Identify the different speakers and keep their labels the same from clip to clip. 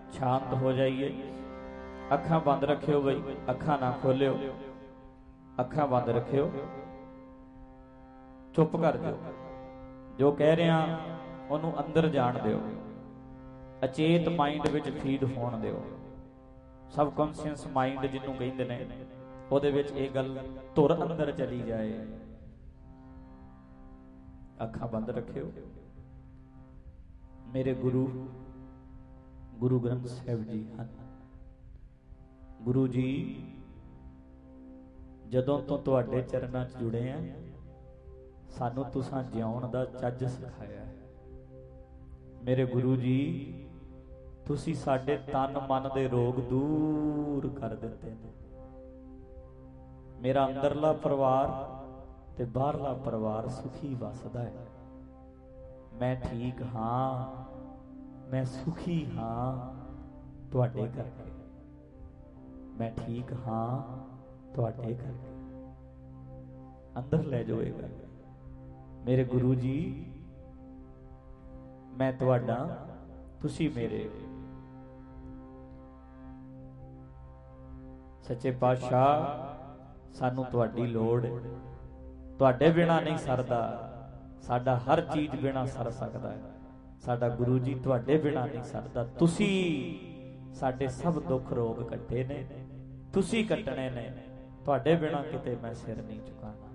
Speaker 1: शांत हो जाइए। अखां बंद रखियो बई, अखां ना खोलियो, अखां बंद रखियो, चुप कर दिओ। जो कह रहा उन्होंने अंदर जान दिओ, अचेत माइंड विच फीड होण दिओ। सबकॉन्शियस माइंड जिन्हों कहते हैं उहदे विच ये गल धुर अंदर चली जाए। अखां बंद रखियो। मेरे गुरु गुरु ग्रंथ साहिब जी हैं। गुरु जी जदों तो तुहाडे चरनां च जुड़े हैं, सानू तुसां जिउण दा चज सिखाया है। मेरे गुरु जी तुसी साडे तन मन दे रोग दूर कर दिते ने। मेरा अंदरला परिवार ते बाहरला परिवार सुखी वसदा है। मैं ठीक हाँ, मैं सुखी हाँ तुहाडे करके। मैं ठीक हाँ तुहाडे करके। अंदर ले जाओ ये गल। मेरे गुरु जी मैं तुहाडा, तुसी मेरे। सच्चे पातशाह सानू तुहाडी लोड़ है। तुहाडे बिना नहीं सरदा, साडा हर चीज बिना सर सकदा है। साडा गुरु जी तुहाडे बिना नहीं सरदा। तुसी साडे सब दुख रोग कट्टे ने, तुसी कट्टने ने। तुहाडे बिना किते मैं सिर नहीं झुकाना।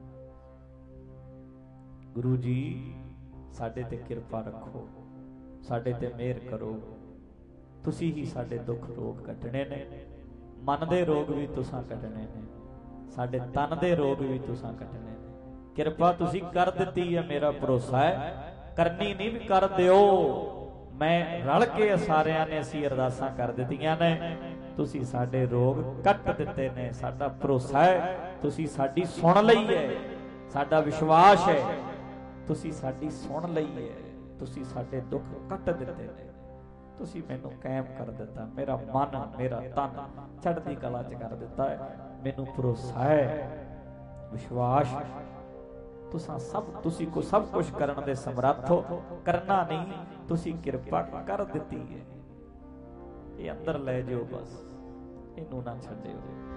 Speaker 1: गुरु जी साडे ते किरपा रखो, साडे ते मेहर करो। तुसी ही साडे दुख रोग कट्टने ने। मन दे रोग भी तुसां कट्टने ने, साडे तन दे रोग भी तुसां कट्टने ने। किरपा तुसी कर दित्ती है, मेरा भरोसा है करनी नहीं भी कर दिओ। मैं रल के सारियां ने असीं अरदासां कर दित्तियां ने, तुसी साडे रोग कट दिते ने। साडा भरोसा है तुसी साडी सुन लई है, साडा विश्वास है तुसी साडी सुन लई है। तुसी साडे दुख कट दिते ने, तुसी मैनू कायम कर दिता। मेरा मन मेरा तन चढ़दी कला च कर दिता है। मैनू भरोसा है, विश्वास तुसां सब, तुसी को सब कुछ करन दे समर्थ हो। करना नहीं, तुसी किरपा कर दिती है। ये अंदर ले जाओ बस, इनू ना छड्डिओ।